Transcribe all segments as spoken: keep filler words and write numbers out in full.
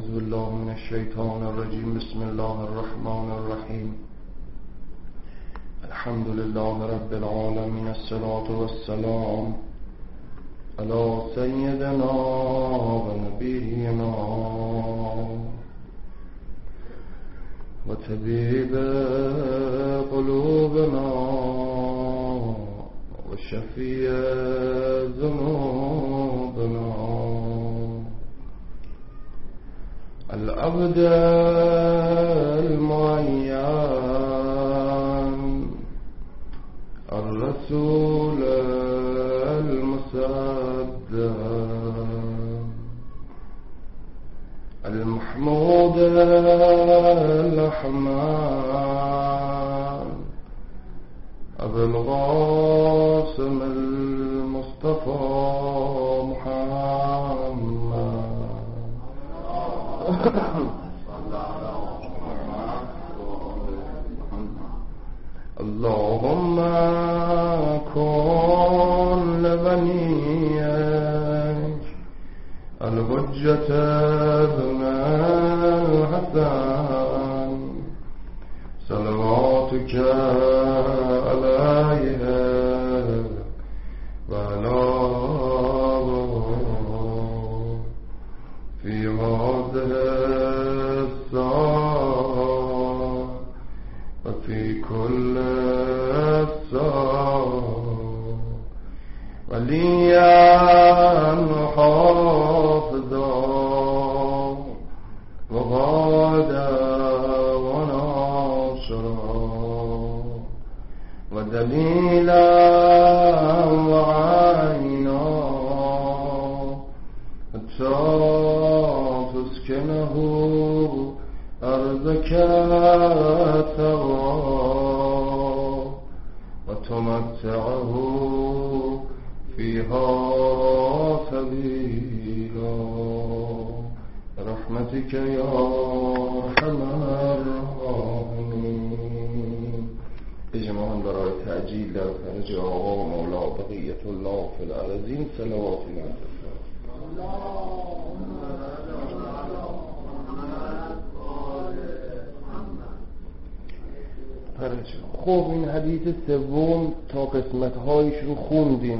أعوذ بالله من الشيطان الرجيم. بسم الله الرحمن الرحيم. الحمد لله رب العالمين. الصلاة والسلام على سيدنا ونبينا وطبيب قلوبنا وشفيع ذنوبنا العبد المعين الرسول المصدق المحمود الأحمد أبو القاسم المصطفى محمد اللهم كن لبنيك الحجة ابن الحسن صلواتك عليه وعلى في هذه الساعة وفي كل ساعة وليا حافظا وغادا وناصرا ودليلا وعينا حتى تسكنه أرضك سوا وتمتعه فيها سبيلا برحمتك يا أرحم الراحمين. اجماعاً برای تعجیل در فرج آقا و مولا بقیت الله فی الارضین صلوات الله. خب این حدیث سوم تا قسمت هایش رو خوندیم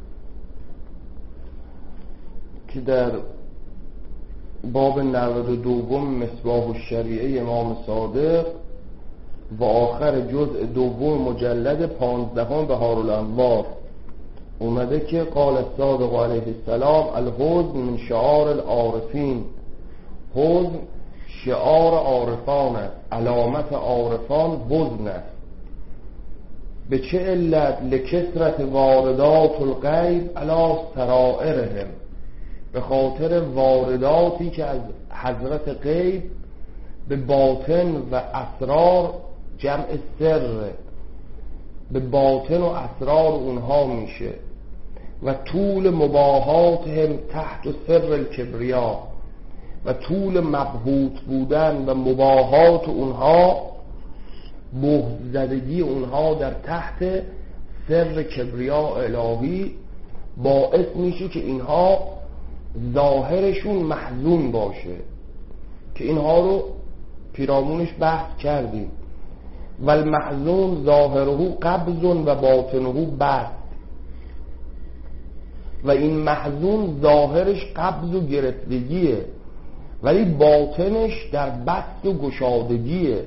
که در باب نود و دوم مصباح الشریعه امام صادق و آخر جزء دوم مجلد پانزدهم بهار الانوار اومده که قال الصادق علیه السلام الحزن من شعار العارفین. حزن شعار عارفان است، علامت عارفان حزن است. به چه علت؟ لکثرت واردات الغیب علی سرائرهم، به خاطر وارداتی که از حضرت غیب به باطن و اسرار، جمع سر، به باطن و اسرار اونها میشه و طول مباهاتهم تحت سر الکبریا، و طول مبهوت بودن و مباهات اونها، بهزدگی اونها در تحت سر کبریا الهی باعث میشه که اینها ظاهرشون محزون باشه، که اینها رو پیرامونش بحث کردیم. و المحزون ظاهره قبض و باطنه بسط. و این محزون ظاهرش قبض و گرفتگیه ولی باطنش در بسط و گشادگیه،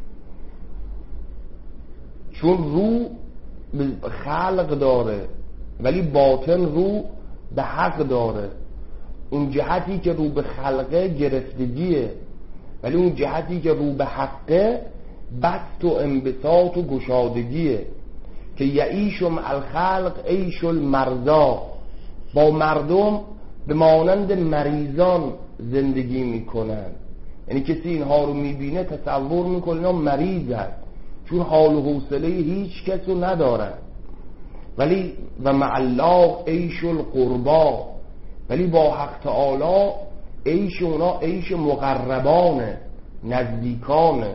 چون رو به خلق داره ولی باطن رو به حق داره. اون جهتی که رو به خلقه گرفتگیه ولی اون جهتی که رو به حقه بسط و انبساط و گشادگیه. که یعیش مع الخلق عیش المرضا، با مردم به مانند مریضان زندگی میکنن. یعنی کسی اینها رو میبینه تصور میکنه اینا مریض هست، چون حال و حوصله هیچ کس رو ندارن. ولی و مع الله عیش القربا، ولی با حق تعالی عیش اونا عیش مقربانه، نزدیکانه.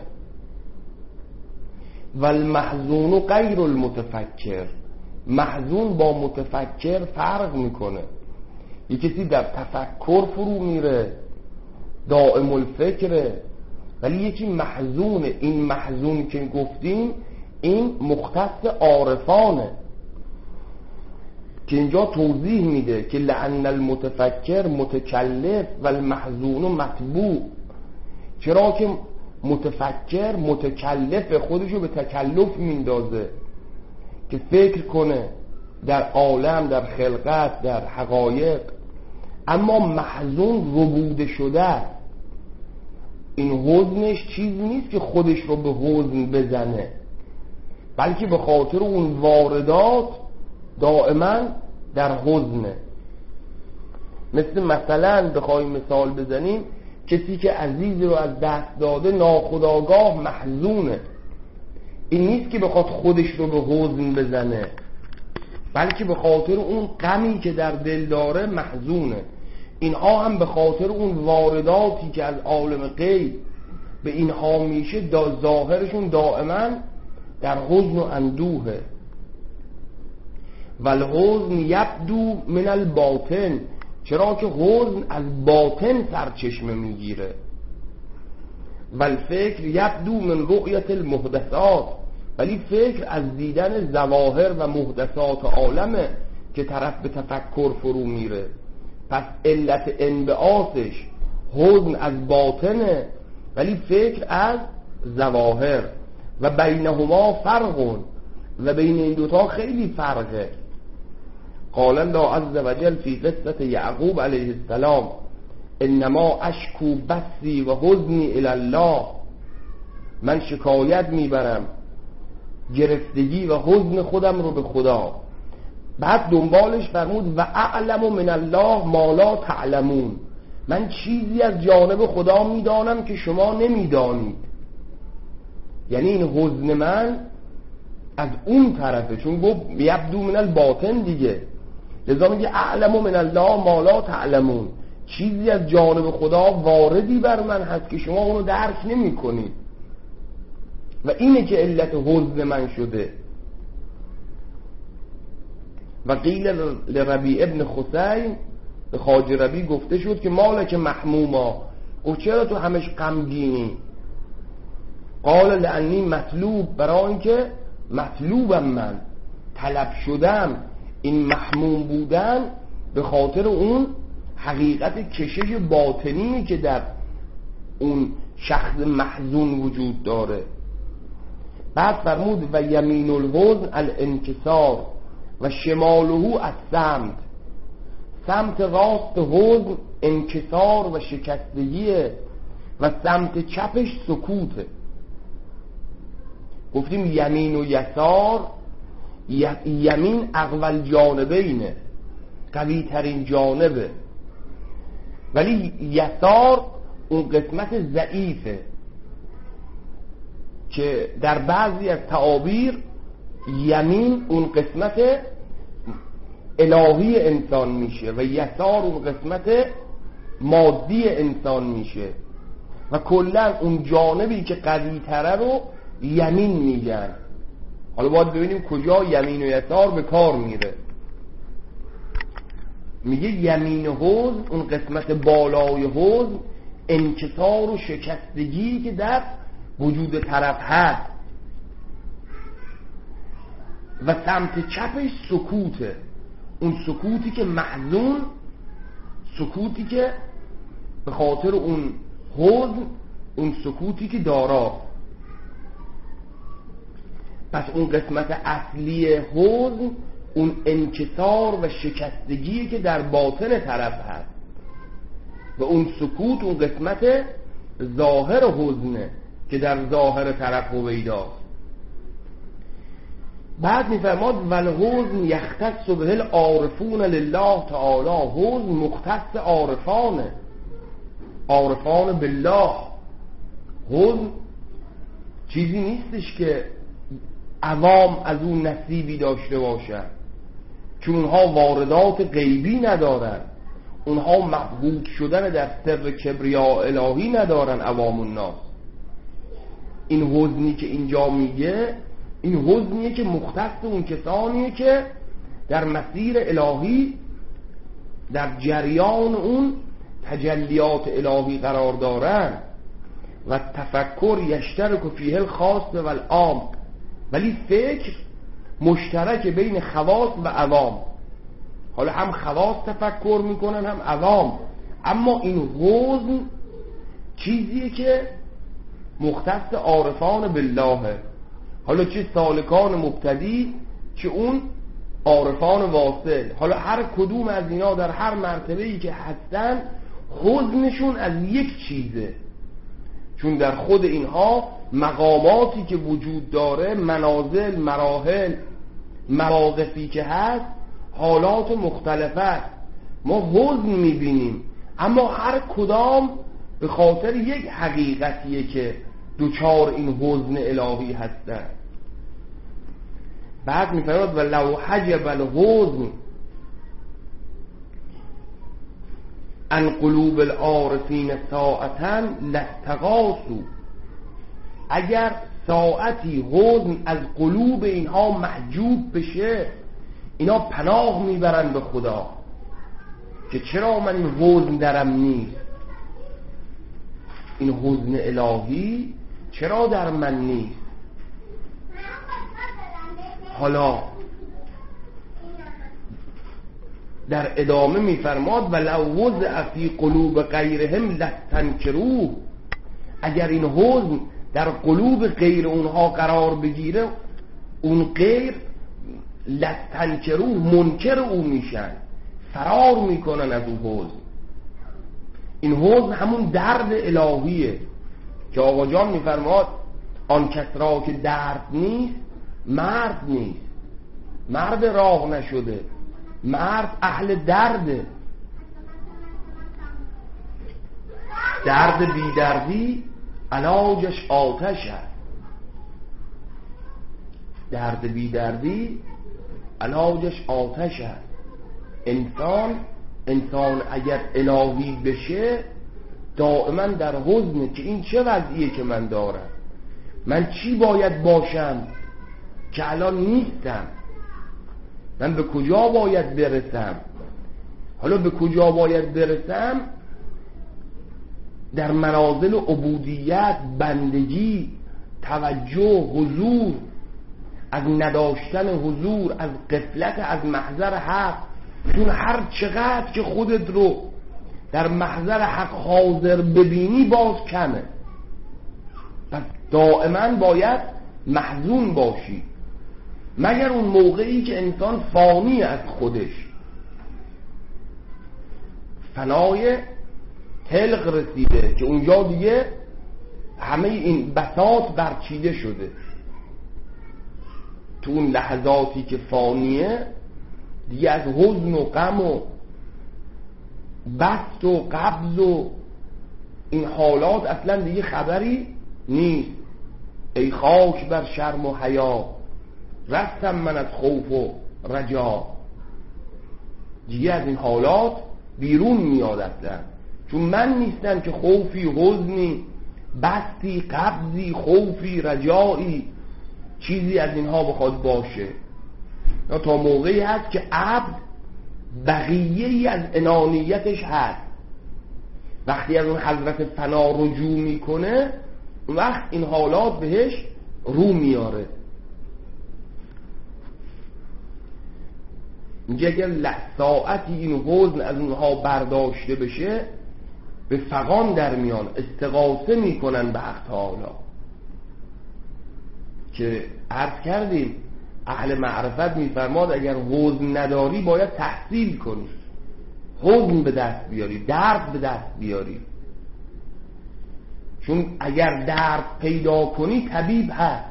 و المحزون غیر المتفکر، محزون با متفکر فرق میکنه. یه کسی در تفکر فرو میره دائم الفکره، ولی یکی محزونه. این محزون که گفتیم این مختص عارفانه که اینجا توضیح میده که لأن المتفکر متکلف و المحزون مطبوع. چرا که متفکر متکلف، خودشو به تکلف میندازه که فکر کنه در عالم، در خلقت، در حقایق. اما محزون ربوده شده، این حزنش چیزی نیست که خودش رو به حزن بزنه، بلکه به خاطر اون واردات دائما در حزنه. مثل مثلا بخوایم مثال بزنیم، کسی که عزیزی رو از دست داده ناخودآگاه محزونه. این نیست که بخواد خودش رو به حزن بزنه، بلکه به خاطر اون غمی که در دل داره محزونه. اینها هم به خاطر اون وارداتی که از عالم غیب به اینها میشه، دا ظاهرشون دائما در حزن و اندوهه. والحزن یبدو من الباطن، چرا که حزن از باطن سرچشمه میگیره. والفکر یبدو من رؤیت المحدثات، ولی فکر از دیدن ظواهر و محدثات عالمه که طرف به تفکر فرو میره. پس علت انبعاثش حزن از باطنه، ولی فکر از ظواهر. و بینهما فرق، و بین این دوتا خیلی فرقه. قال الله عز وجل فی قصة یعقوب علیه السلام انما اشکو بثی و حزنی الی الله، من شکایت میبرم گرفتگی و حزن خودم رو به خدا. بعد دنبالش فرمود و اعلم من الله ما لا تعلمون، من چیزی از جانب خدا میدانم که شما نمیدانید. یعنی این حزن من از اون طرفه، چون گفت یبدو من الباطن دیگه، لذا میگه اعلم من الله ما لا تعلمون، چیزی از جانب خدا واردی بر من هست که شما اونو درک نمی کنید. و اینه که علت حزن من شده. و قیل لربیع ابن خثیم، به خواجه ربیع گفته شد که مالک محموما، او چرا تو همش غمگینی؟ قال لانی مطلوب، برای اینکه مطلوبم، من طلب شدم. این محموم بودن به خاطر اون حقیقت کشش باطنی که در اون شخص محزون وجود داره. بعد فرمود و یمین الحزن الانکسار و شماله الصمت، سمت راست حزن انکسار و شکستگیه و سمت چپش سکوته. گفتیم یمین و یسار، یمین اقوال جانبینه، قوی ترین جانبه، ولی یسار اون قسمت ضعیفه که در بعضی از تعابیر یمین اون قسمت الهی انسان میشه و یسار اون قسمت مادی انسان میشه. و کلا اون جانبی که قوی تره رو یمین میگن. حالا باید ببینیم کجا یمین و یسار به کار میره. میگه یمین حزن، اون قسمت بالای حزن، انکسار و شکستگی که در وجود طرف هست، و سمت چپش سکوته، اون سکوتی که محزون، سکوتی که به خاطر اون حزن، اون سکوتی که دارا. پس اون قسمت اصلی حزن اون انکسار و شکستگی که در باطن طرف هست، و اون سکوت اون قسمت ظاهر حزنه که در ظاهر طرف هویداست. بعد میفرماد والحزن یختص به العارفون لله تعالی، حزن مختص عارفانه، عارفان بالله. حزن چیزی نیستش که عوام از اون نصیبی داشته باشن، چون اونها واردات غیبی ندارن، اونها مبهوت شدن در سر کبریا الهی ندارن عوام الناس. این حزنی که اینجا میگه، این حزنیه که مختص اون کسانیه که در مسیر الهی در جریان اون تجلیات الهی قرار دارن و تفکر یشترک فیه الخاص و العام، ولی فکر مشترک بین خواص و عوام. حالا هم خواص تفکر میکنن هم عوام، اما این حزن چیزیه که مختص عارفان بالله، حالا چه سالکان مبتدی چه اون عارفان واصل. حالا هر کدوم از اینا در هر مرتبه‌ای که هستن حزنشون از یک چیزه، چون در خود اینها مقاماتی که وجود داره، منازل، مراحل، مواقفی که هست، حالات مختلفه، ما حزن میبینیم، اما هر کدام به خاطر یک حقیقتیه که دوچار این حزن الهی هستن. بعد میفرماد و لو حجب الحزن عن قلوب العارفین ساعتا لاستغاثوا، اگر ساعتی حزن از قلوب اینها محجوب بشه، اینا پناه میبرن به خدا که چرا من این حزن درم نیست، این حزن الهی چرا در من نیست. حالا در ادامه میفرماد ولو وضع فی قلوب غیرهم لستنکروه، اگر این حزن در قلوب غیر اونها قرار بگیره، اون غیر لستنکروه منکر او میشن، فرار میکنن از اون حزن. این حزن همون درد الهیه که آقا جان میفرماد آن کس را که درد نیست مرد نیست، مرد راه نشده، مرد اهل درده. درد بی دردی علاجش آتش است، درد بی دردی علاجش آتش است. انسان انسان اگر الهی بشه دائما در حزنه که این چه وضعیه که من دارم، من چی باید باشم که الان نیستم، من به کجا باید برسم. حالا به کجا باید برسم؟ در منازل عبودیت، بندگی، توجه، حضور، از نداشتن حضور، از غفلت از محضر حق. چون هر چقدر که خودت رو در محضر حق حاضر ببینی باز کمه، پس دائما باید محزون باشی، مگر اون موقعی که انسان فانی از خودش، فنای تلق رسیده، که اونجا دیگه همه این بساط برچیده شده. تو اون لحظاتی که فانیه دیگه از حزن و غم و بسط و قبض و این حالات اصلا دیگه خبری نیست. ای خاک بر شرم و حیا، رستم من از خوف و رجا. دیگه از این حالات بیرون میاد اصلا، چون من نیستم که خوفی، حزنی، بسطی، قبضی، خوفی، رجایی چیزی از اینها بخواد باشه. تا موقعی هست که عبد بقیه‌ای از انانیتش هست، وقتی از اون حضرت فنا رجوع میکنه وقت این حالات بهش رو میاره. میگه اگر ساعتی این حزن از اونها برداشته بشه به فغان در میان، استغاثه میکنن به حق تعالی. که عرض کردیم اهل معرفت میفرماد اگر حزن نداری باید تحصیل کنی، حزن به دست بیاری، درد به دست بیاری. چون اگر درد پیدا کنی طبیب هست،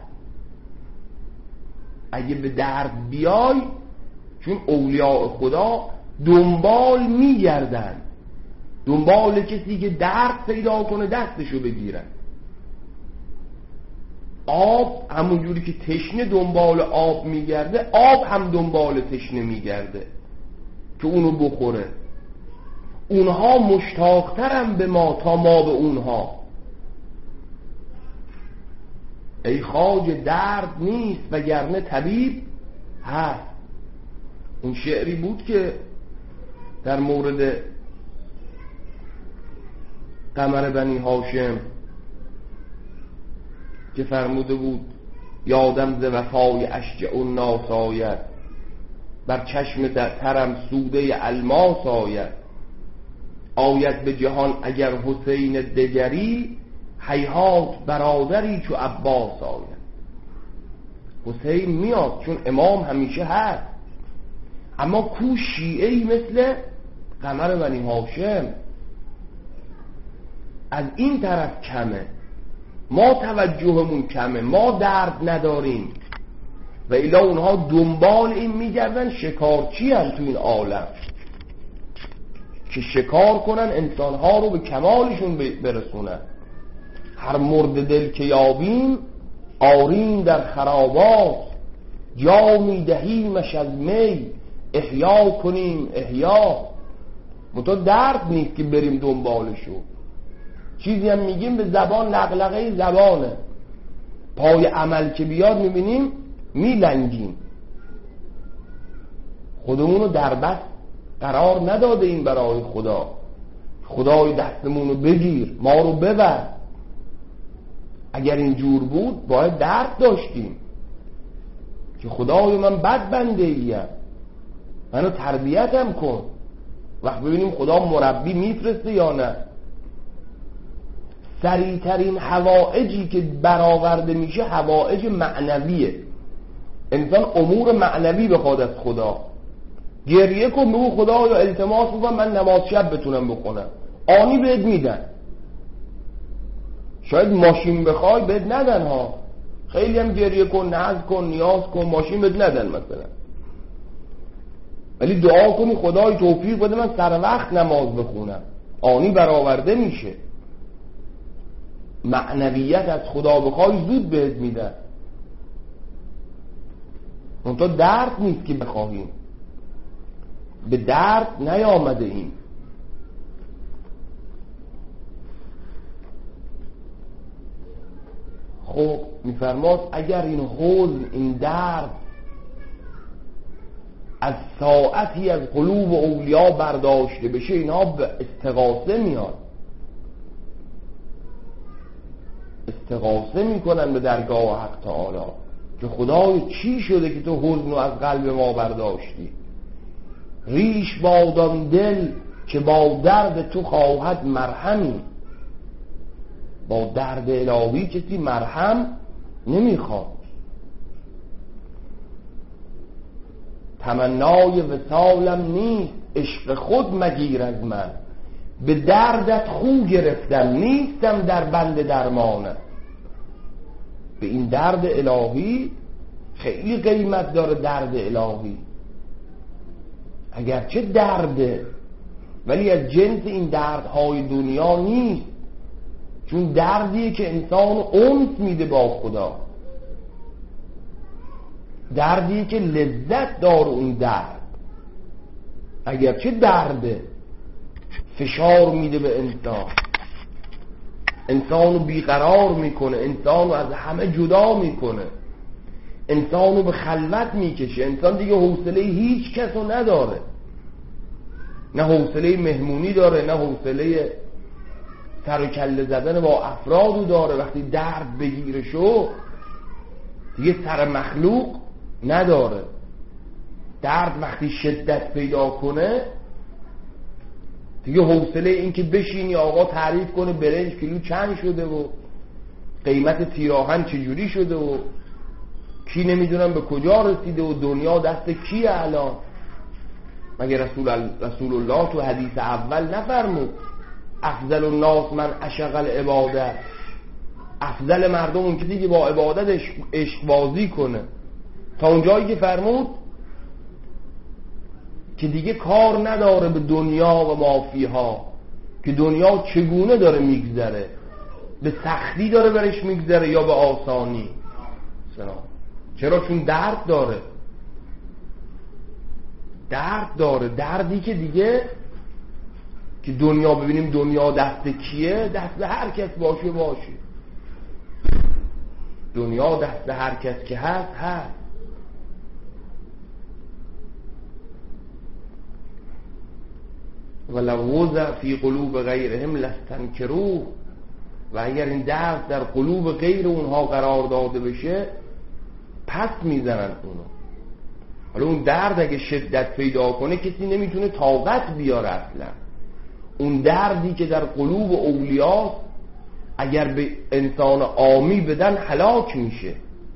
اگه به درد بیای، چون اولیاء خدا دنبال میگردن، دنبال کسی که درد پیدا کنه دستشو بگیرن. آب همون جوری که تشنه دنبال آب میگرده، آب هم دنبال تشنه میگرده که اونو بخوره. اونها مشتاقترن به ما تا ما به اونها. ای خواجه درد نیست وگرنه طبیب هست. اون شعری بود که در مورد قمر بنی هاشم که فرموده بود یادم ز وفای اشجع الناس آید، بر چشم ترم سوده الماس آید. آید به جهان اگر حسین دگری، هیهات برادری چو عباس آید. حسین میاد چون امام همیشه هست، اما کو شیعه‌ای مثل قمر بنی هاشم؟ از این طرف کمه، ما توجهمون کمه، ما درد نداریم و الا اونها دنبال این میگردن شکارچی هم تو این عالم که شکار کنن انسانها رو به کمالشون برسونن. هر مرد دل که یابیم آریم در خرابات، جامی دهیمش از می احیا کنیم احیا. منتها درد نیست که بریم دنبالشو، چیزی هم میگیم به زبان لغلقه زبانه، پای عمل که بیاد میبینیم میلنگیم. خودمونو در بس قرار نداده این برای خدا. خدای دستمونو بگیر، ما رو ببر. اگر اینجور بود باید درد داشتیم که خدای من بد بنده ایم، منو تربیتم کن. وقت ببینیم خدا مربی میفرسته یا نه. سریعترین حوائجی که برآورده میشه حوائج معنویه. انسان امور معنوی بخواد از خدا، گریه کن بگو خدا یا التماس بکن من نماز شب بتونم بخونم، آنی بهت میدن. شاید ماشین بخوای بهت ندن ها، خیلی هم گریه کن ناز کن نیاز کن ماشین بهت ندن مثلا، ولی دعا کنی خدای توفیق بده من سر وقت نماز بخونم، آنی برآورده میشه. معنویت از خدا بخوای زود بهت میدن. منتها درد نیست که بخواهیم، به درد نیامده ایم. خب میفرماد اگر این حزن این درد از ساعتی از قلوب اولیا برداشته بشه، اینا به استغاثه میاد، استغاثه میکنن به درگاه حق تعالی که خدای چی شده که تو حزن رو از قلب ما برداشتی؟ ریش بادان دل که با درد تو خواهد مرهمی. با درد الهی کسی مرهم نمیخواد. تمنای وصالم نیست عشق خود مگیر از من، به دردت خو گرفتم نیستم در بند درمانه. به این درد الهی خیلی قیمت داره. درد الهی اگرچه درده ولی از جنس این دردهای دنیا نیست، چون دردیه که انسان انس میده با خدا، دردیه که لذت داره. اون درد اگرچه درده فشار میده به انسان، انسانو بیقرار میکنه، انسانو از همه جدا میکنه، انسانو به خلوت میکشه. انسان دیگه حوصله هیچ کسو نداره، نه حوصله مهمونی داره، نه حوصله سر و کله زدن با افرادو داره. وقتی درد بگیره شو دیگه سر مخلوق نداره. درد وقتی شدت پیدا کنه دیگه حوصله این که بشینی آقا تعریف کنه برنج کیلو چند شده و قیمت تیراهن چجوری شده و کی نمیدونم به کجا رسیده و دنیا دست کیه الان. مگه رسول, رسول الله تو حدیث اول نفرمود افضل الناس من عشق العبادت؟ افضل مردم اون کسی که با عبادت عشق بازی کنه، تا اونجایی که فرمود که دیگه کار نداره به دنیا و مافیها، که دنیا چگونه داره میگذره، به سختی داره برش میگذره یا به آسانی. سلام. چرا؟ چون درد داره، درد داره. دردی که دیگه که دنیا ببینیم دنیا دست کیه؟ دست هر کس باشه باشه، دنیا دست هر کس که هست هست. ولو وضع فی قلوب غیرهم لستنکروه، و اگر این درد در قلوب غیر اونها قرار داده بشه پس میزنن اونو. حالا اون درد اگه شدت پیدا کنه کسی نمیتونه طاقت بیاره اصلا. اون دردی که در قلوب اولیاء اگر به انسان عامی بدن هلاک میشه،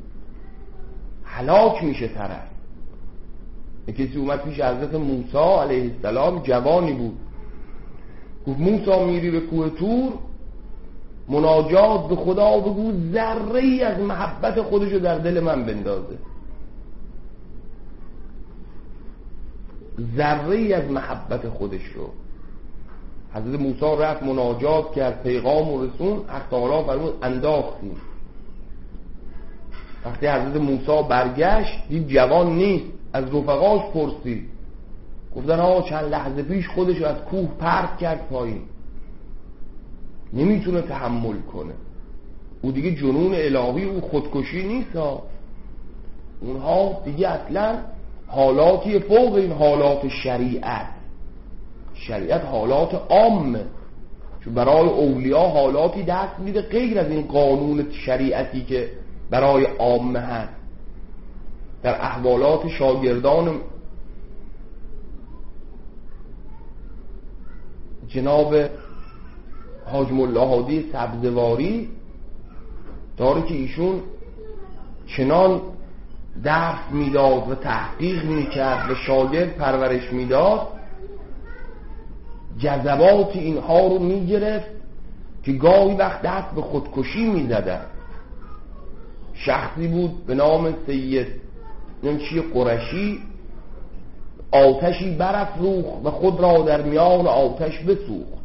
هلاک میشه طرف. کسی اومد پیش حضرت موسی علیه السلام، جوانی بود، گفت موسی میری به کوه طور مناجات به خدا بگو ذره ای از محبت خودشو در دل من بندازه، ذره ای از محبت خودش رو. حضرت موسی رفت مناجات کرد، پیغام و رسون، حق تعالی فرمود انداختیم. وقتی حضرت موسی برگشت دید جوان نیست، از رفقاش پرسید، گفتن ها چند لحظه پیش خودشو از کوه پرت کرد پایین، نمیتونه تحمل کنه. او دیگه جنون الهی، او خودکشی نیست ها. اونها دیگه اصلا حالاتی فوق این حالات شریعت. شریعت حالات عامه، چون برای اولیاء حالاتی دست میده غیر از این قانون شریعتی که برای عامه هست. در احوالات شاگردان جناب حاج ملا هادی سبزواری داره که ایشون چنان درس میداد و تحقیق میکرد و شاگرد پرورش میداد، جذبات اینها رو میگرفت که گاهی وقت دست به خودکشی میزدن. شخصی بود به نام سید نمچی قرشی، آتشی برافروخت و خود را در میان آتش بسوخت.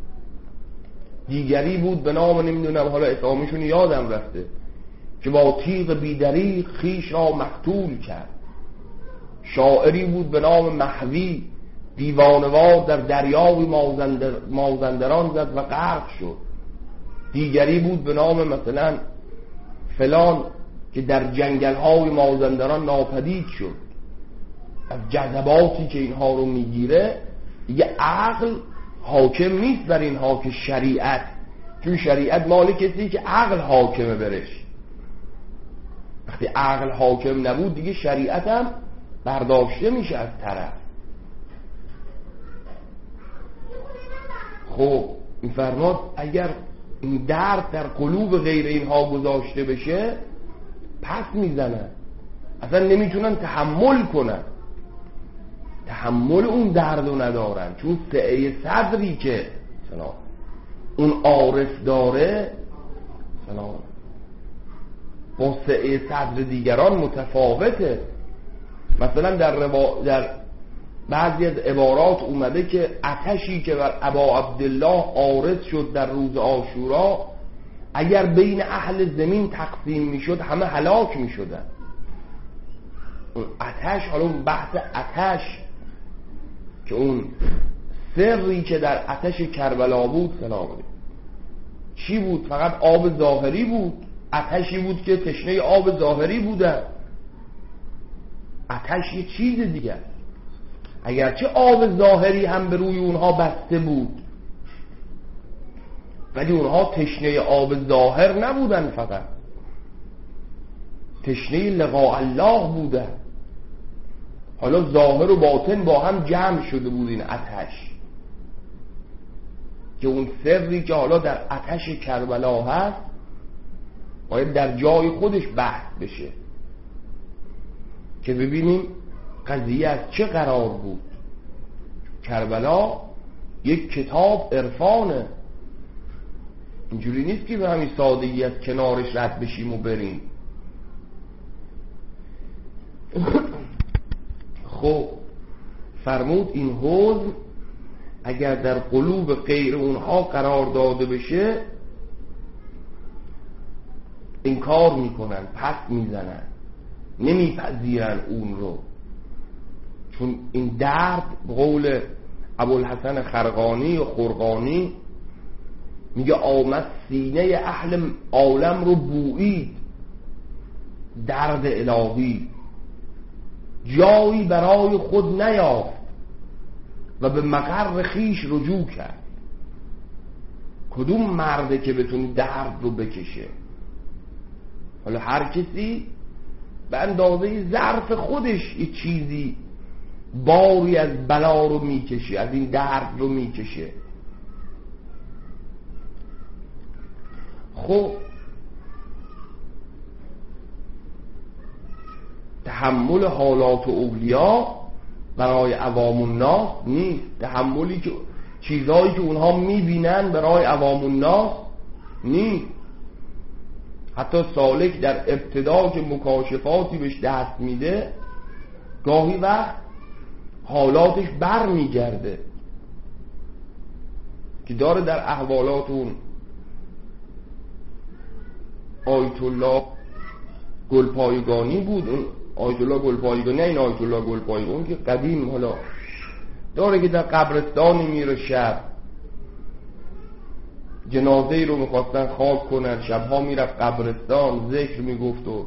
دیگری بود به نام نمیدونم حالا اسامشون یادم رفته که با تیغ بیدریق خیش را مقتول کرد. شاعری بود به نام محوی، دیوانوار در دریاوی مازندر مازندران زد و غرق شد. دیگری بود به نام مثلا فلان که در جنگل‌های مازندران ناپدید شد. از جذباتی که اینها رو میگیره دیگه عقل حاکم نیست بر اینها که شریعت، چون شریعت مال کسی که عقل حاکمه برش. وقتی عقل حاکم نبود دیگه شریعت هم برداشته میشه از طرف. خب این فرماد اگر این درد در قلوب غیر اینها گذاشته بشه پس میزنن، اصلا نمیتونن تحمل کنن، تحمل اون درد رو ندارن. چون سعه صدری که سلام اون عارف داره سلام با سعه صدر دیگران متفاوته. مثلا در, روا... در بعضی از عبارات اومده که آتشی که بر ابا عبدالله عارض شد در روز عاشورا اگر بین اهل زمین تقسیم میشد همه هلاک میشدن. اون آتش، حالا اون بحث آتش که اون سری که در آتش کربلا بود سلام علیکم چی بود؟ فقط آب ظاهری بود. آتشی بود که تشنه آب ظاهری بودن. آتش یه چیز دیگه، اگرچه آب ظاهری هم به روی اونها بسته بود ولی اونها تشنه آب ظاهر نبودن، فقط تشنه لقاء الله بودن. حالا ظاهر و باطن با هم جمع شده بود این آتش، که اون سری که حالا در آتش کربلا هست باید در جای خودش بحث بشه که ببینیم قضیه از چه قرار بود. کربلا یک کتاب عرفانه، اینجوری نیست که به همین سادگی از کنارش رد بشیم و بریم. خب فرمود این حزن اگر در قلوب غیر اونها قرار داده بشه انکار میکنن، پس میزنن، نمیپذیرن اون رو. چون این درد به قول ابوالحسن خرقانی و خرقانی میگه آمد سینه اهل عالم رو بویید، درد الهی جایی برای خود نیافت، و به مقر خیش رجوع کرد. کدوم مرده که بتونه درد رو بکشه؟ حالا هر کسی به اندازه ظرف خودش یه چیزی باری از بلا رو میکشه، از این درد رو میکشه. خب تحمل حالات اولیا برای عوام الناس نیست. تحملی که چیزهایی که اونها میبینن برای عوام الناس نیست. حتی سالک در ابتدا که مکاشفاتی بهش دست میده گاهی وقت حالاتش بر میگرده که داره در احوالات اون آیت الله گلپایگانی بود. اون آیت الله گلپایگانی نه این آیت الله گلپایگانی که قدیم حالا داره که در قبرستانی میره، شب جنازه رو میخواستن خاک کنن، شبها میرفت قبرستان ذکر میگفت و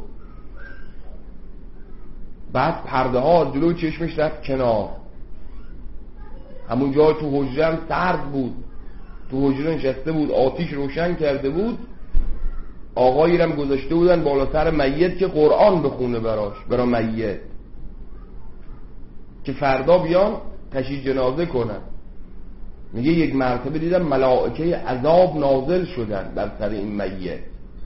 بعد پرده ها جلوی چشمش رفت کنار. همون جای تو حجره هم سرد بود، تو حجره نشسته بود، آتیش روشن کرده بود، آقایی رم گذاشته بودن بالا سر میت که قرآن بخونه براش، برا میت که فردا بیان تشییع جنازه کنن. میگه یک مرتبه دیدم ملائکه عذاب نازل شدن بر سر این میت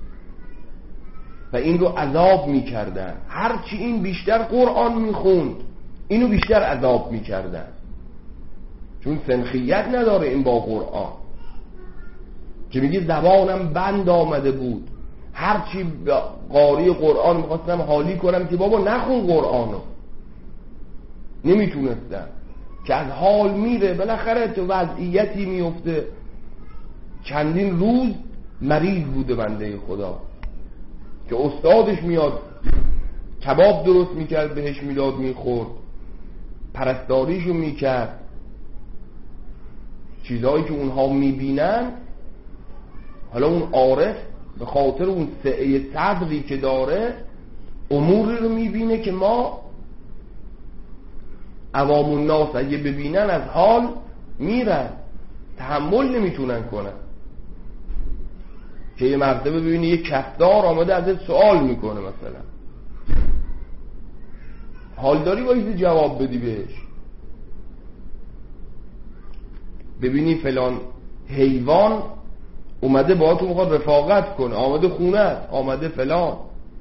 و این رو عذاب میکردن. هرچی این بیشتر قرآن میخوند اینو بیشتر عذاب میکردن، چون سنخیت نداره این با قرآن. که میگه زبانم بند آمده بود، هرچی قاری قرآن میخواستم حالی کنم که بابا نخون قرآنو، نمیتونستم که از حال میره. بالاخره تو وضعیتی میفته. چندین روز مریض بوده بنده خدا که استادش میاد کباب درست میکرد بهش میداد میخورد، پرستاریشو میکرد، چیزهایی که اونها میبینن. حالا اون عارف به خاطر اون سعه صدری که داره اموری رو میبینه که ما عوام الناس اگه ببینن از حال میرن، تحمل نمیتونن کنن. که یه مرتبه ببینی یه کفدار آمده ازت سوال میکنه، مثلا حال داری بایستی جواب بدی بهش. ببینی فلان حیوان اومده با تو میخواد رفاقت کنه، آمده خونت، آمده فلان.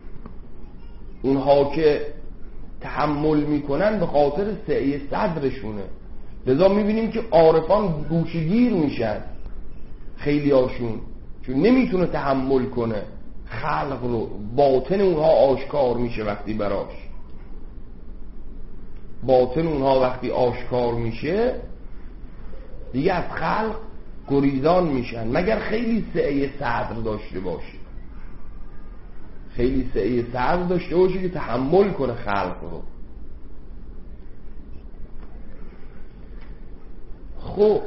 اونها که تحمل میکنن به خاطر سعی صدرشونه. لذا میبینیم که عارفان گوشگیر میشن خیلی هاشون، چون نمیتونه تحمل کنه خلق رو. باطن اونها آشکار میشه وقتی براش، باطن اونها وقتی آشکار میشه دیگه از خلق گریزان میشن، مگر خیلی سعی صدر داشته باشه، خیلی سعی صدر داشته باشه که تحمل کنه خلق رو. خب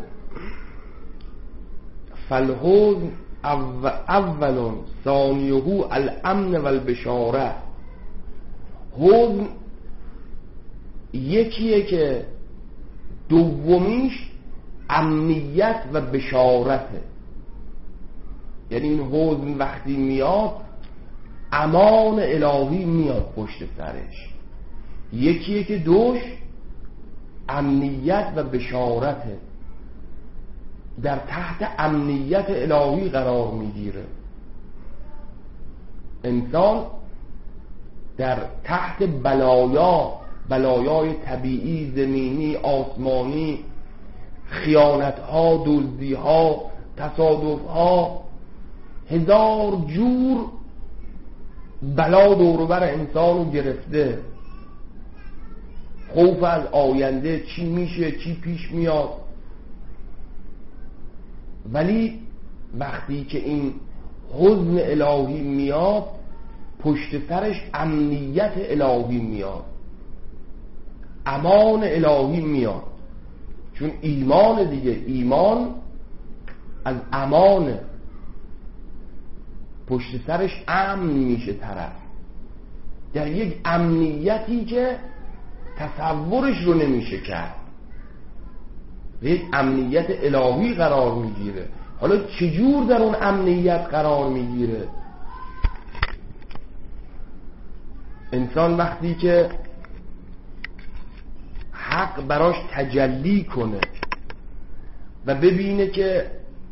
فالحزن اول ثانیه الامن والبشاره. حزن یکیه که دومیش امنیت و بشارته. یعنی این حزن وقتی میاد امان الهی میاد پشت سرش. یکیه که دوش امنیت و بشارته، در تحت امنیت الهی قرار میگیره. انسان در تحت بلایا، بلایای طبیعی، زمینی، آسمانی، خیانتها، دزدیها، تصادفها، هزار جور بلا دوروبر انسانو گرفته. خوف از آینده، چی میشه، چی پیش میاد. ولی وقتی که این حزن الهی میاد پشت سرش امنیت الهی میاد، امان الهی میاد. چون ایمان دیگه، ایمان از امانه، پشت سرش امن میشه طرف، در یک امنیتی که تصورش رو نمیشه کرد. به یک امنیت الهی قرار میگیره. حالا چجور در اون امنیت قرار میگیره؟ انسان وقتی که حق براش تجلی کنه و ببینه که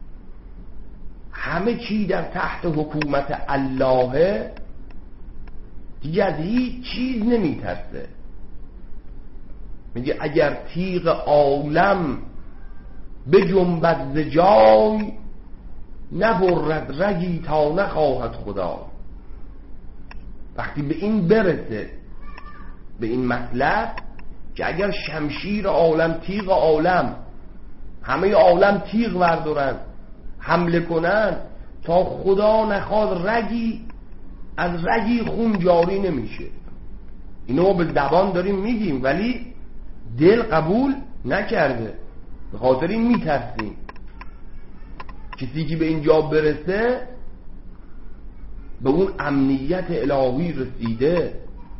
همه چی در تحت حکومت اللهه، دیگه از هیچ چیز نمیترسه. میگه اگر تیغ عالم بجنبد ز جای، نبرد رگی تا نخواهد خدا. وقتی به این برسه، به این مطلب که اگر شمشیر عالم، تیغ عالم، همه عالم تیغ بردارن حمله کنن، تا خدا نخواد رگی از رگی خون جاری نمیشه. اینو به زبان داریم میگیم ولی دل قبول نکرده، به خاطر این میترسیم. کسی که به اینجا برسه به اون امنیت الهی رسیده،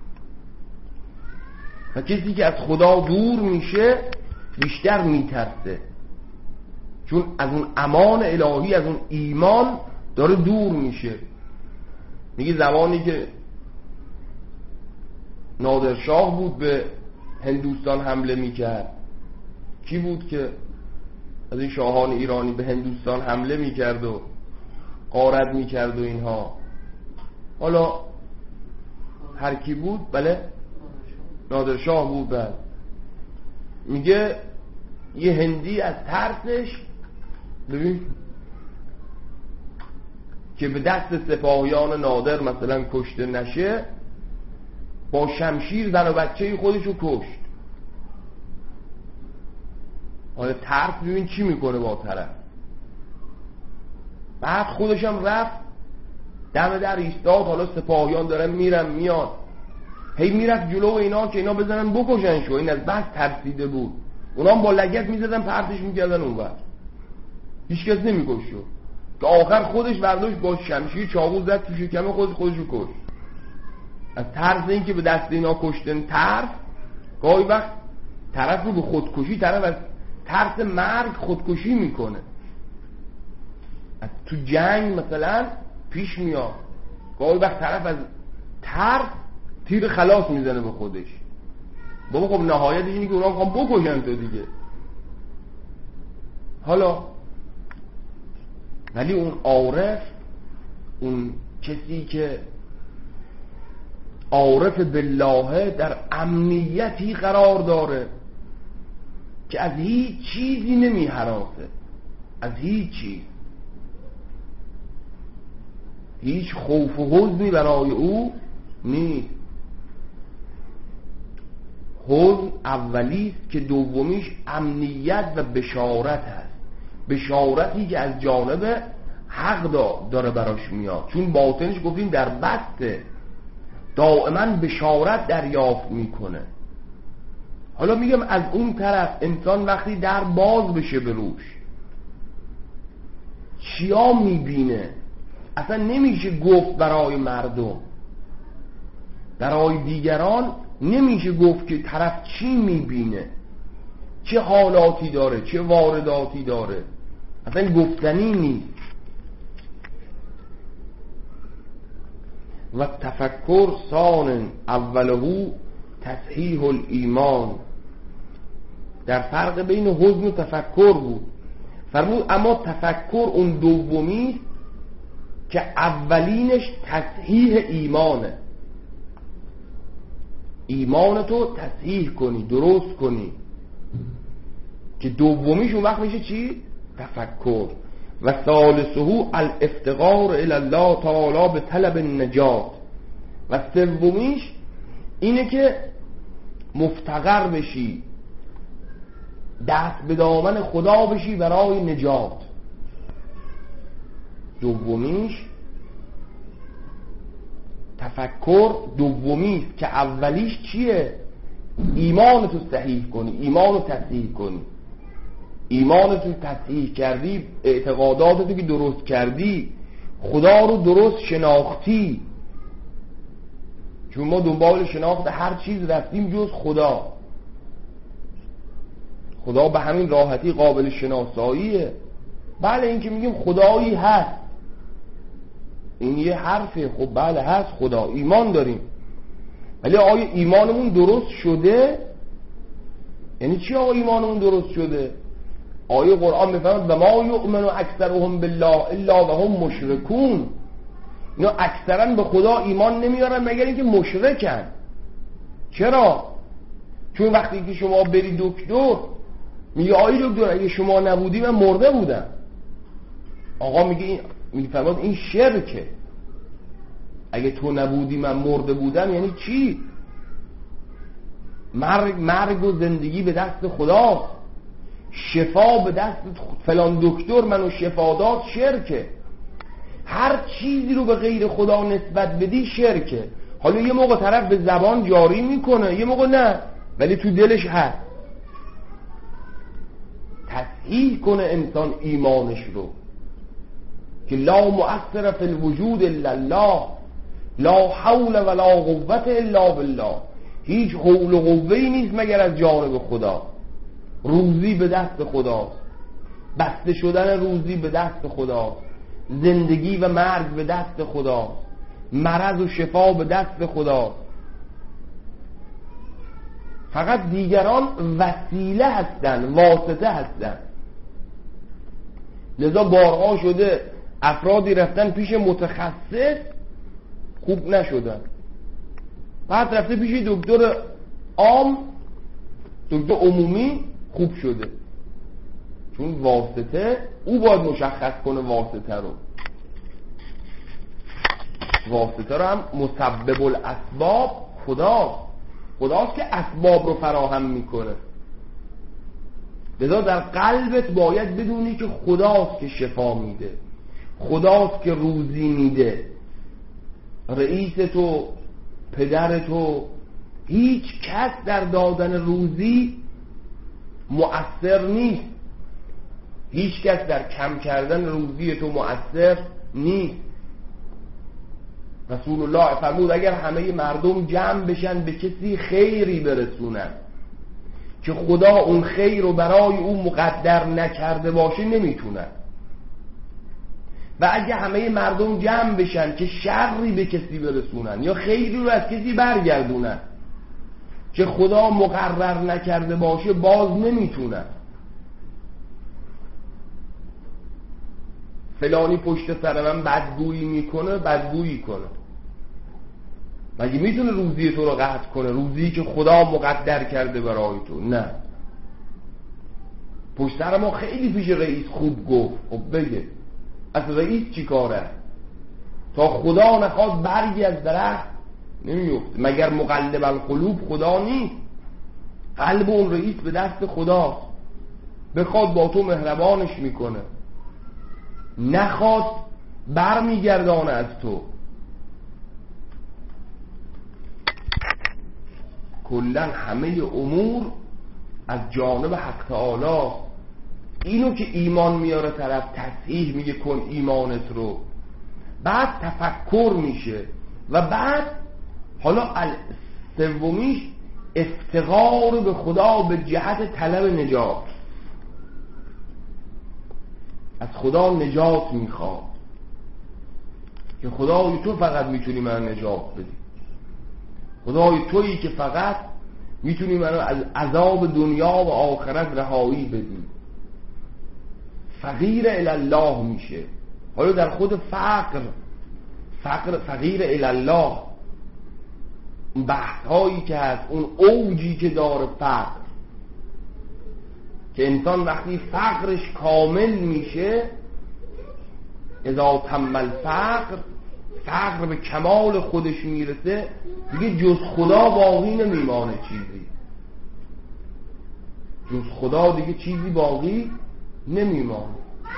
و کسی که از خدا دور میشه بیشتر میترسه، چون از اون امان الهی، از اون ایمان داره دور میشه. میگه زمانی که نادرشاه بود به هندوستان حمله میکرد، کی بود که از این شاهان ایرانی به هندوستان حمله میکرد و غارت میکرد و اینها؟ حالا هر کی بود؟ بله نادرشاه بود. بله میگه یه هندی از ترسش، ببین که به دست سپاهیان نادر مثلا کشته نشه، با شمشیر زن و بچه خودشو کشت. حالا ترس ببین چی میکنه با طرف. بعد خودشم رفت دم در ایستاد، حالا سپاهیان دارن میرن میان، هی میرفت جلو اینا که اینا بزنن بکشن شو. این از بس ترسیده بود، اونا هم با لگد میزدن پرتش میکردن اون وقت، هیچ کس نمیکشت شو. که آخر خودش برداشت با شمشیر چاقو زد تو شکم خودش، خودشو کشت. از ترس این که به دست اینا کشتن ترس، گاهی وقت طرف رو به خودکشی، طرف از ترس مرگ خودکشی میکنه. از تو جنگ مثلا پیش میاد، گاهی وقت طرف از ترس تیر خلاص میزنه به خودش. بابا خب نهایت اینه که اونا میخوام بکشن تو دیگه. حالا ولی اون عارف، اون کسی که عارف بالله، در امنیتی قرار داره که از هیچ چیزی نمی هراسه، از هیچ چیز، هیچ خوف و حزنی برای او نیست. حزن اولیست که دومیش امنیت و بشارت هست، بشارتی که از جانب حق داره براش میاد، چون باطنش گفتیم در بسته، دائما بشارت دریافت میکنه. حالا میگم از اون طرف انسان وقتی در باز بشه به روش، چیا میبینه؟ اصلا نمیشه گفت برای مردم، برای دیگران نمیشه گفت که طرف چی میبینه، چه حالاتی داره، چه وارداتی داره، اصلا گفتنی نیست. و تفکر سان اولهو تصحیح الایمان. در فرق بین حزن و تفکر بود، فرمود اما تفکر اون دومی که اولینش تصحیح ایمانه، ایمانتو تصحیح کنی، درست کنی، که دومیش اون وقت میشه چی؟ تفکر. و ثالثه الافتقار الی الله تعالی به طلب النجات. و سومیش اینه که مفتقر بشی، دست به دامن خدا بشی برای نجات. دومیش تفکر دومیست که اولیش چیه؟ ایمانتو صحیح کنی، ایمانو تصحیح کنی. ایمانتو تصحیح کردی، اعتقاداتتو که درست کردی، خدا رو درست شناختی، چون ما دنبال شناخت هر چیز رفتیم جز خدا. خدا به همین راحتی قابل شناساییه. بله این که میگیم خدایی هست، این یه حرفه. خب بله هست خدا، ایمان داریم، ولی آیا ایمانمون درست شده؟ یعنی چی آیا ایمانمون درست شده؟ آیه قرآن میفرماید و ما یؤمن اکثرهم بالله الا وهم مشرکون. اینا اکثرا به خدا ایمان نمیارن مگر اینکه مشرکن. چرا؟ چون وقتی که شما بری دکتر میگه آی دکتر اگه شما نبودی من مرده بودم، آقا میگه میفرماید این شرکه. اگه تو نبودی من مرده بودم یعنی چی؟ مرگ, مرگ و زندگی به دست خداست، شفا به دست فلان دکتر منو شفا داد شرکه. هر چیزی رو به غیر خدا نسبت بدی شرکه. حالا یه موقع طرف به زبان جاری میکنه یه موقع نه، ولی تو دلش هست. تصحیح کنه انسان ایمانش رو که لا مؤثر فی الوجود الا الله، لا حول ولا قوة الا بالله. هیچ حول و قوه‌ای نیست مگر از جانب خدا. روزی به دست خداست، بسته شدن روزی به دست خداست، زندگی و مرگ به دست خداست، مرض و شفا به دست خداست. فقط دیگران وسیله هستن، واسطه هستن. لذا بارها شده افرادی رفتن پیش متخصص خوب نشدن، بعد رفته پیش دکتر عام، دکتر عمومی خوب شده. چون واسطه او باید مشخص کنه واسطه رو. واسطه رو هم مسبب الاسباب خداست، خداست که اسباب رو فراهم میکنه. لذا در قلبت باید بدونی که خداست که شفا میده، خداست که روزی میده. رئیس تو، پدر تو، هیچ کس در دادن روزی مؤثر نیست. هیچ کس در کم کردن روزی تو مؤثر نیست. رسول الله فرمود اگر همه مردم جمع بشن به کسی خیری برسونن که خدا اون خیر رو برای اون مقدر نکرده باشه نمیتونن، و اگه همه مردم جمع بشن که شری به کسی برسونن یا خیری رو از کسی برگردونن که خدا مقرر نکرده باشه باز نمیتونن. فلانی پشت سر من بدگویی میکنه، بدگویی کنه. مگه میتونه روزی تو رو قطع کنه؟ روزی که خدا مقدر کرده برای تو؟ نه. پشت سر ما خیلی پیش رئیس خوب گفت. خب بگه از رئیس چی کاره؟ تا خدا نخواد برگی از درخت نمیفته. مگر مقلب القلوب خدا نیست؟ قلب اون رئیس به دست خداست. بخواد با تو مهربانش میکنه، نخواد برمیگردانه از تو. کلن همه امور از جانب حق تعالی. اینو که ایمان میاره طرف، تصحیح میگه کن ایمانت رو، بعد تفکر میشه، و بعد حالا سومیش افتقار به خدا به جهت طلب نجات. از خدا نجات میخواد که خدای تو فقط میتونی من نجات بدی، خدای تویی که فقط میتونی منو از عذاب دنیا و آخرت رهایی بدی. فقیر الله میشه. حالا در خود فقر فقر فقیر الله، اون بحث هایی که هست، اون اوجی که داره فقر، که انسان وقتی فقرش کامل میشه، اذا تم الفقر، فقر به کمال خودش میرسه، دیگه جز خدا باقی نمیمانه چیزی. جز خدا دیگه چیزی باقی نمیمانه.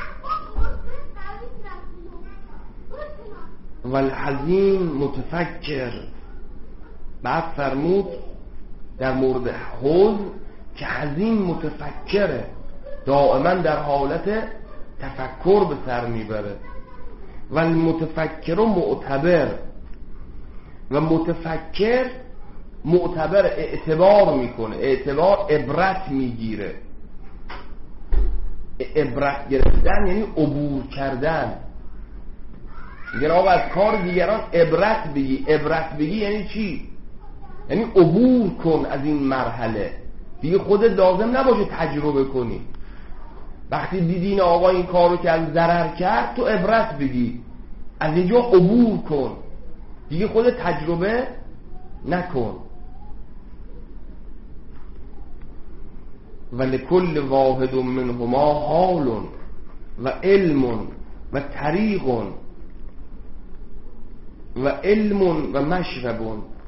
والحزین متفکر. بعد فرمود در مورد حزن که حزین متفکره، دائما در حالت تفکر به سر میبره. و المتفکر معتبر، و متفکر معتبر، اعتبار میکنه، اعتبار عبرت میگیره. عبرت گرفتن یعنی عبور کردن. میگن آقا از کار دیگران عبرت بگی. عبرت بگی یعنی چی؟ یعنی عبور کن از این مرحله، دیگه خودت لازم نباشه تجربه کنی. وقتی دیدین آقا این کارو که از ضرر کرد، تو عبرت بگی، از اینجا عبور کن، دیگه خودت تجربه نکن. ولکل واحد منهما حال و علم و طریق و علم و مشرب،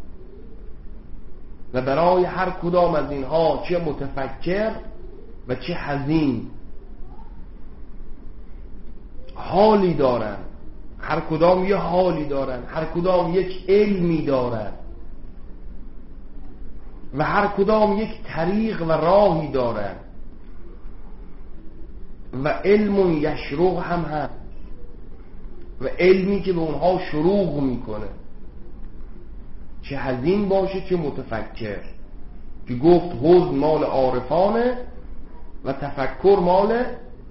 و برای هر کدام از اینها چه متفکر و چه حزین حالی دارن. هر کدام یه حالی دارن، هر کدام یک علمی دارن و هر کدام یک طریق و راهی دارن و علم یشرق هم هست و علمی که به اونها شروق میکنه، چه حزین باشه چه متفکر، که گفت حزن مال عارفانه و تفکر مال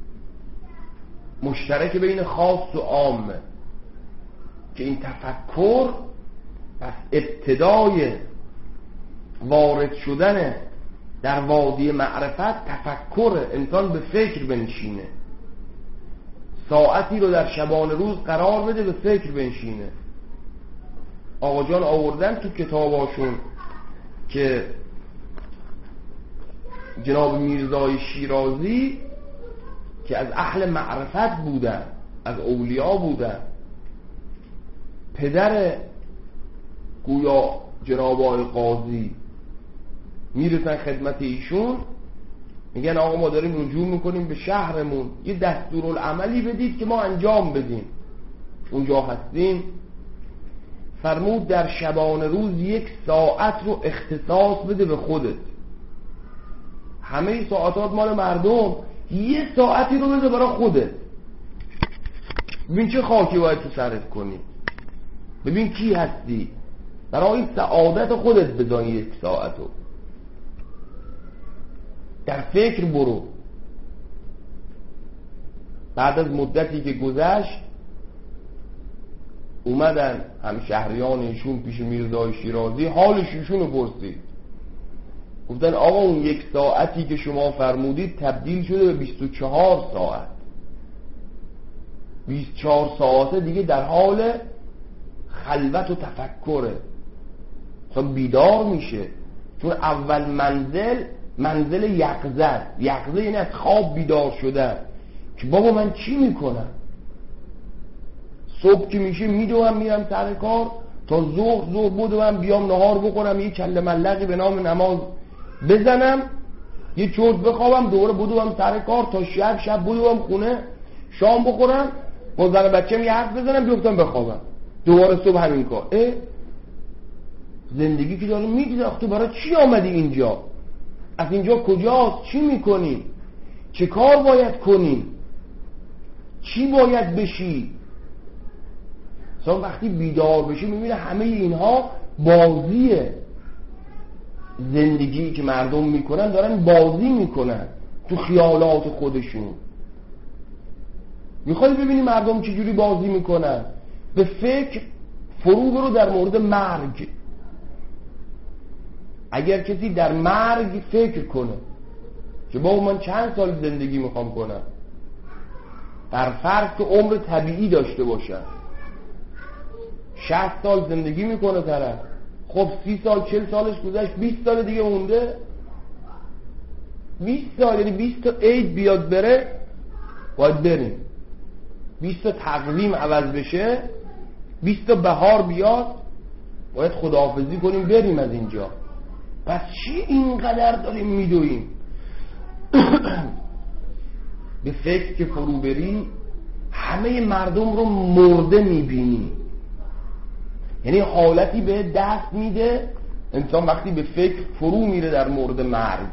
مشترک بین خاص و عامه، که این تفکر پس ابتدای وارد شدن در وادی معرفت تفکر، انسان به فکر بنشینه، ساعتی رو در شبان روز قرار بده به فکر بنشینه. آقا جان آوردن تو کتاباشون که جناب میرزای شیرازی که از اهل معرفت بودن، از اولیا بودن، پدر گویا جناب آقای قاضی میرسن خدمت ایشون، میگن آقا ما داریم رجوع میکنیم به شهرمون، یه دستورالعملی بدید که ما انجام بدیم. اونجا هستیم. فرمود در شبان روز یک ساعت رو اختصاص بده به خودت. همه ساعتات مال مردم، یه ساعتی رو بده برای خودت. ببین چه خاکی باید تو سرت کنی، ببین کی هستی، برای سعادت خودت بزن یک ساعتو. در فکر برو. بعد از مدتی که گذشت اومدن همشهریان ایشون پیش میرزای شیرازی، حالش ایشون رو پرسید. گفتن آقا اون یک ساعتی که شما فرمودید تبدیل شده به بیست و چهار ساعت. بیست و چهار ساعته دیگه در حال خلوت و تفکره، مثلا بیدار میشه. چون اول منزل منزل یقظه، یقظه یعنی از خواب بیدار شدن، که بابا من چی میکنم؟ صبح که میشه میدوم میرم سر کار، تا ظهر ظهر بدوم بیام نهار بخورم، یه کله ملقی به نام نماز بزنم، یه چرت بخوابم، دوباره بدوم سر کار تا شب، شب بدوم خونه، شام بخورم، با زن بچه‌م یه حرف بزنم بیفتم بخوابم، دوباره صبح همین کار. اه زندگی که داره میگذره. تو برای چی آمدی اینجا؟ از اینجا کجاست؟ چی میکنی؟ چه کار باید کنی؟ چی باید بشی؟ مثلا وقتی بیدار بشی میبینه همه اینها بازیه. زندگی که مردم میکنن دارن بازی میکنن تو خیالات خودشون. میخوای ببینی مردم چجوری بازی میکنن؟ به فکر فرو برو در مورد مرگ. اگر کسی در مرگ فکر کنه که بابا من چند سال زندگی میخوام کنم، در فرض که عمر طبیعی داشته باشن، شصت سال زندگی میکنه طرف، خب سی سال چل سالش گذشت، بیست سال دیگه مونده، بیست سال یعنی بیست تا عید بیاد بره باید بریم، بیست تا تقویم عوض بشه، بیست تا بهار بیاد باید خداحافظی کنیم بریم از اینجا. پس چی اینقدر داریم میدویم؟ به فکر که فرو بری همه مردم رو مرده میبینی. یعنی حالتی به دست میده انسان وقتی به فکر فرو میره در مورد مرگ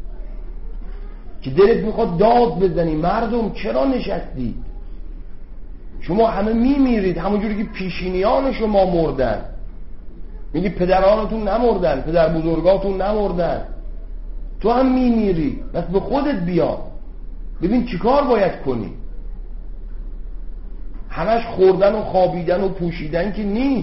که دلت میخواد داد بزنی مردم چرا نشستید؟ شما همه میمیرید همونجوری که پیشینیان شما مردن. میگی پدرانتون نمردن، پدر بزرگاتون نمردن، تو هم میمیری، بس به خودت بیا. ببین چی کار باید کنی. همش خوردن و خوابیدن و پوشیدن که نیست،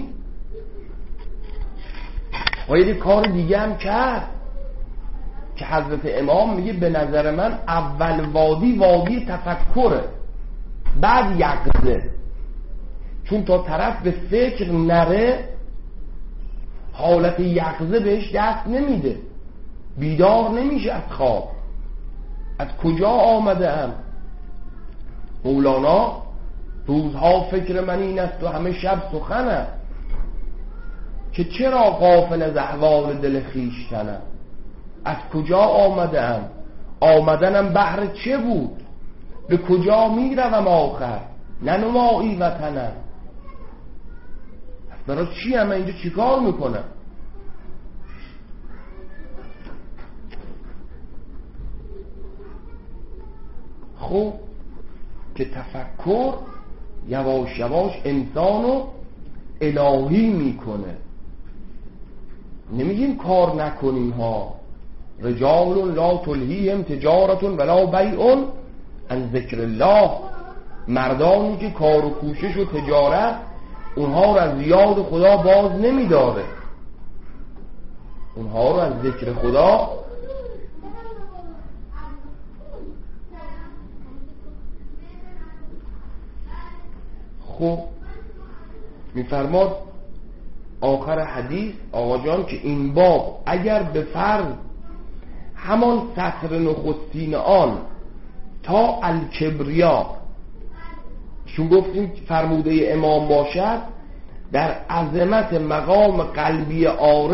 باید کار دیگه هم کرد که حضرت امام میگه به نظر من اول وادی وادی تفکره، بعد یقظه. چون تا طرف به فکر نره حالت یقظه بهش دست نمیده، بیدار نمیشه از خواب. از کجا آمده ام؟ مولانا روزها فکر من این است و همه شب سخنم، که چرا غافل از احوال دل خویشتنم. از کجا آمده ام؟ آمدنم بهر چه بود؟ به کجا می روم آخر؟ ننمایی وطنم. برای چی هم اینجا چی کار میکنم؟ خب که تفکر یواش یواش انسانو الهی میکنه. نمیگیم کار نکنیم ها، رجال لا تلهیهم تجارت ولا بیع عن ذکر الله، مردانی که کار و کوشش و تجارت اونها رو از یاد خدا باز نمیداره، اونها رو از ذکر خدا خب میفرماد آخر حدیث آقا جان که این باب اگر به فرض همان سطر نخستین آن تا الکبریا، چون گفتیم فرموده امام باشد، در عظمت مقام قلبی عارف